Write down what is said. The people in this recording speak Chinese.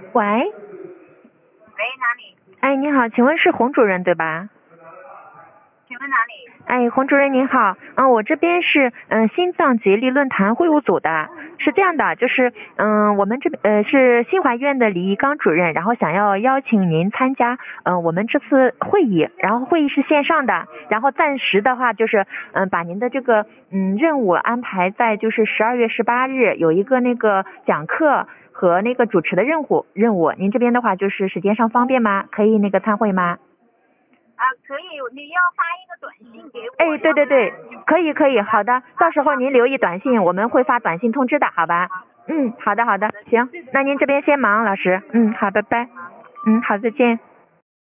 喂， 喂，哪里？ 哎，你好，请问是洪主任对吧？ 请问哪里？ 哎，洪主任您好，我这边是心脏竭力论坛会务组的，是这样的，就是我们这边是新华医院的李一刚主任，然后想要邀请您参加我们这次会议，然后会议是线上的，然后暂时的话就是把您的这个任务安排在就是12月18日有一个那个讲课和那个主持的任务，您这边的话就是时间上方便吗？可以那个参会吗？ 啊，可以，你要发一个短信给我。 哎，对对对，可以，好的，到时候您留意短信，我们会发短信通知的，好吧？好的，行，那您这边先忙，老师，好，拜拜，好，再见。